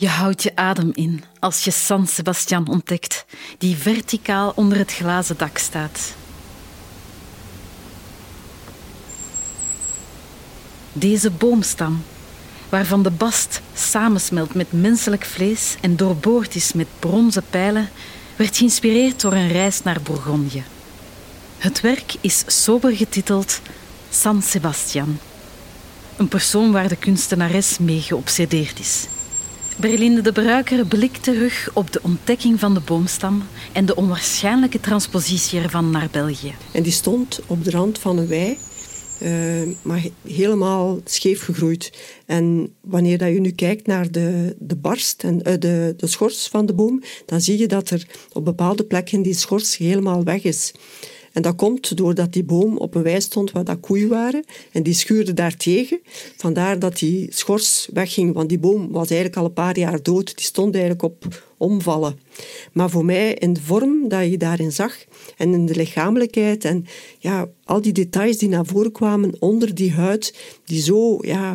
Je houdt je adem in als je San Sebastian ontdekt, die verticaal onder het glazen dak staat. Deze boomstam, waarvan de bast samensmelt met menselijk vlees en doorboord is met bronzen pijlen, werd geïnspireerd door een reis naar Bourgondië. Het werk is sober getiteld San Sebastian, een persoon waar de kunstenares mee geobsedeerd is. Berlinde de Bruiker blikt terug op de ontdekking van de boomstam en de onwaarschijnlijke transpositie ervan naar België. En die stond op de rand van een wei, maar helemaal scheef gegroeid. En wanneer dat je nu kijkt naar de barst en de schors van de boom, dan zie je dat er op bepaalde plekken die schors helemaal weg is. En dat komt doordat die boom op een wei stond waar dat koeien waren. En die schuurden daartegen. Vandaar dat die schors wegging. Want die boom was eigenlijk al een paar jaar dood. Die stond eigenlijk op omvallen. Maar voor mij, in de vorm dat je daarin zag, en in de lichamelijkheid, en ja, al die details die naar voren kwamen onder die huid, die zo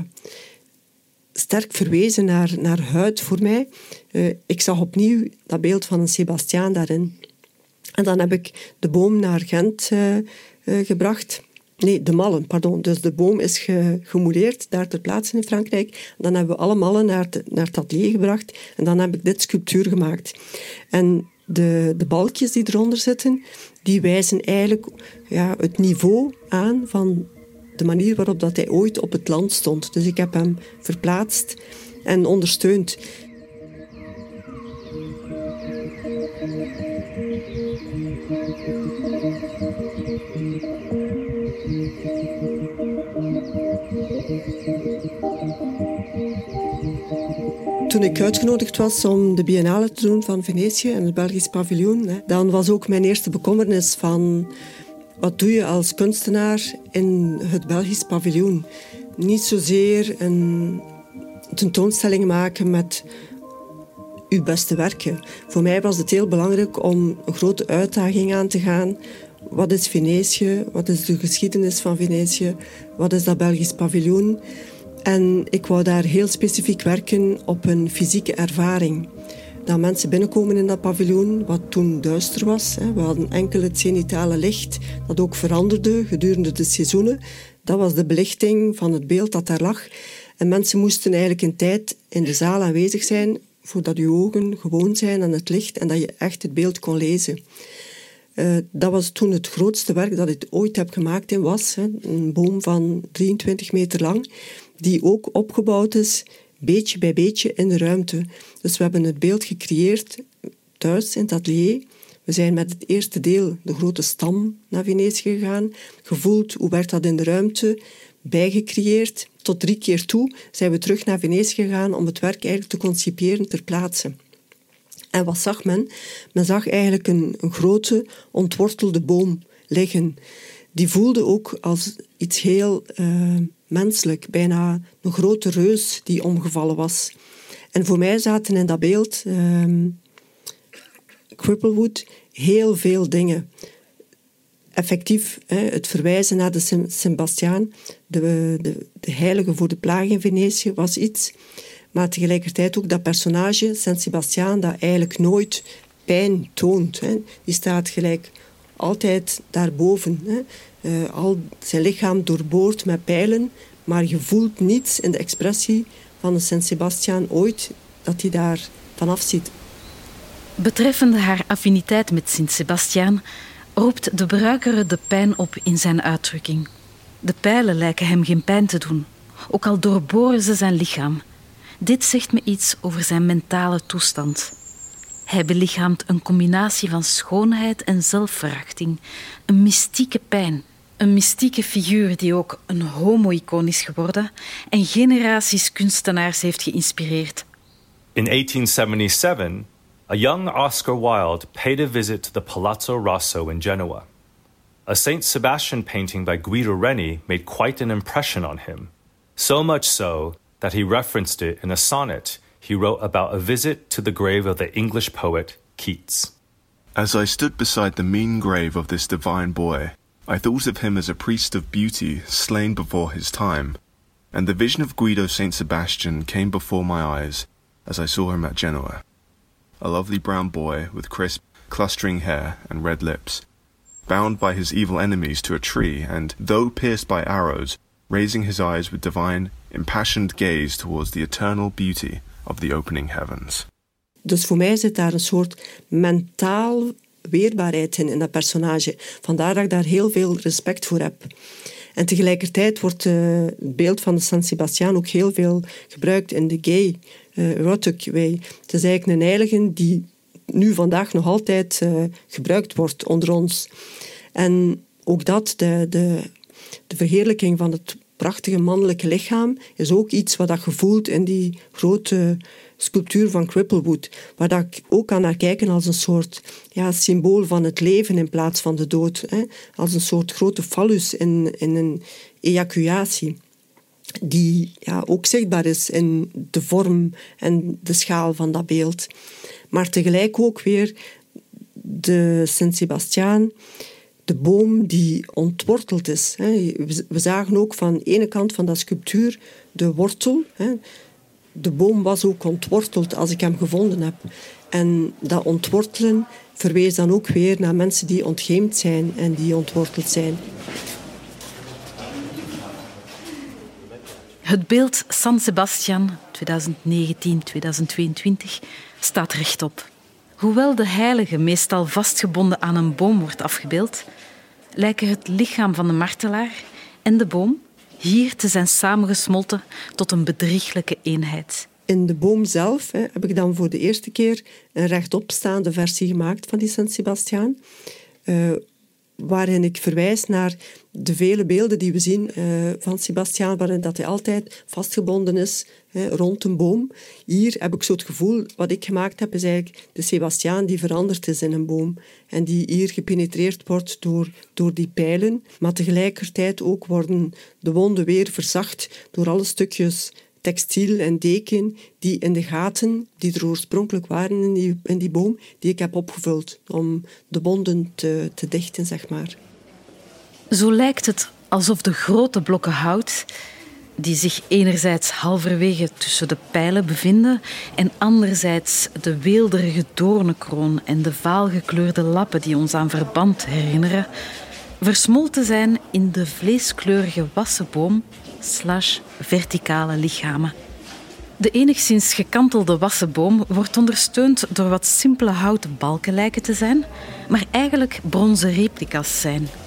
sterk verwezen naar huid voor mij. Ik zag opnieuw dat beeld van een Sebastiaan daarin. En dan heb ik de boom naar Gent gebracht. Nee, de mallen, pardon. Dus de boom is gemouleerd, daar ter plaatse in Frankrijk. Dan hebben we alle mallen naar het atelier gebracht. En dan heb ik dit sculptuur gemaakt. En de balkjes die eronder zitten, die wijzen eigenlijk het niveau aan van de manier waarop dat hij ooit op het land stond. Dus ik heb hem verplaatst en ondersteund. Toen ik uitgenodigd was om de biennale te doen van Venetië en het Belgisch paviljoen, dan was ook mijn eerste bekommernis van wat doe je als kunstenaar in het Belgisch paviljoen. Niet zozeer een tentoonstelling maken met uw beste werken. Voor mij was het heel belangrijk om een grote uitdaging aan te gaan. Wat is Venetië? Wat is de geschiedenis van Venetië? Wat is dat Belgisch paviljoen? En ik wou daar heel specifiek werken op een fysieke ervaring. Dat mensen binnenkomen in dat paviljoen, wat toen duister was. We hadden enkel het zenithale licht, dat ook veranderde gedurende de seizoenen. Dat was de belichting van het beeld dat daar lag. En mensen moesten eigenlijk een tijd in de zaal aanwezig zijn, voordat je ogen gewoon zijn aan het licht en dat je echt het beeld kon lezen. Dat was toen het grootste werk dat ik ooit heb gemaakt in Was. Een boom van 23 meter lang, die ook opgebouwd is, beetje bij beetje in de ruimte. Dus we hebben het beeld gecreëerd thuis in het atelier. We zijn met het eerste deel, de grote stam, naar Venetië gegaan. Gevoeld, hoe werd dat in de ruimte bijgecreëerd. Tot 3 keer toe zijn we terug naar Venetië gegaan om het werk eigenlijk te concipiëren ter plaatse. En wat zag men? Men zag eigenlijk een grote, ontwortelde boom liggen. Die voelde ook als iets heel menselijk, bijna een grote reus die omgevallen was. En voor mij zaten in dat beeld, Cripplewood, heel veel dingen. Effectief, het verwijzen naar de Sebastiaan, de heilige voor de plaag in Venetië, was iets. Maar tegelijkertijd ook dat personage, Saint Sebastiaan, dat eigenlijk nooit pijn toont. Die staat gelijk altijd daarboven. Al zijn lichaam doorboord met pijlen, maar je voelt niets in de expressie van de Saint Sebastiaan ooit dat hij daar vanaf ziet. Betreffende haar affiniteit met Sint Sebastiaan roept de Bruikere de pijn op in zijn uitdrukking. De pijlen lijken hem geen pijn te doen, ook al doorboren ze zijn lichaam. Dit zegt me iets over zijn mentale toestand. Hij belichaamt een combinatie van schoonheid en zelfverachting, een mystieke pijn, een mystieke figuur die ook een homo-icoon is geworden en generaties kunstenaars heeft geïnspireerd. In 1877, a young Oscar Wilde paid a visit to the Palazzo Rosso in Genoa. A Saint Sebastian painting by Guido Reni made quite an impression on him, so much so that he referenced it in a sonnet he wrote about a visit to the grave of the English poet Keats. As I stood beside the mean grave of this divine boy, I thought of him as a priest of beauty slain before his time, and the vision of Guido Saint Sebastian came before my eyes, as I saw him at Genoa. A lovely brown boy with crisp, clustering hair and red lips, bound by his evil enemies to a tree and, though pierced by arrows, raising his eyes with divine, impassioned gaze towards the eternal beauty of the opening heavens. Dus voor mij zit daar een soort mentaal weerbaarheid in dat personage. Vandaar dat ik daar heel veel respect voor heb. En tegelijkertijd wordt het beeld van de San Sebastiaan ook heel veel gebruikt in de gay erotic way. Het is eigenlijk een heilige die nu vandaag nog altijd gebruikt wordt onder ons. En ook dat, de verheerlijking van het prachtige mannelijke lichaam, is ook iets wat je voelt in die grote sculptuur van Cripplewood, waar dat ik ook kan naar kijken als een soort symbool van het leven in plaats van de dood. Hè? Als een soort grote fallus in een ejaculatie, die ook zichtbaar is in de vorm en de schaal van dat beeld. Maar tegelijk ook weer de Sint-Sebastiaan, de boom die ontworteld is. We zagen ook van de ene kant van dat sculptuur de wortel. De boom was ook ontworteld als ik hem gevonden heb. En dat ontwortelen verwees dan ook weer naar mensen die ontgeemd zijn en die ontworteld zijn. Het beeld San Sebastian 2019-2022 staat rechtop. Hoewel de heilige meestal vastgebonden aan een boom wordt afgebeeld, lijken het lichaam van de martelaar en de boom hier te zijn samengesmolten tot een bedrieglijke eenheid. In de boom zelf heb ik dan voor de eerste keer een rechtopstaande versie gemaakt van die San Sebastiaan, waarin ik verwijs naar de vele beelden die we zien van Sebastiaan, waarin dat hij altijd vastgebonden is rond een boom. Hier heb ik zo het gevoel, wat ik gemaakt heb, is eigenlijk de Sebastiaan die veranderd is in een boom en die hier gepenetreerd wordt door die pijlen. Maar tegelijkertijd ook worden de wonden weer verzacht door alle stukjes textiel en deken die in de gaten die er oorspronkelijk waren in die boom, die ik heb opgevuld om de wonden te dichten, zeg maar. Zo lijkt het alsof de grote blokken hout, die zich enerzijds halverwege tussen de pijlen bevinden en anderzijds de weelderige doornenkroon en de vaalgekleurde lappen die ons aan verband herinneren, versmolten zijn in de vleeskleurige wassenboom / verticale lichamen. De enigszins gekantelde wassenboom wordt ondersteund door wat simpele houten balken lijken te zijn, maar eigenlijk bronzen replica's zijn.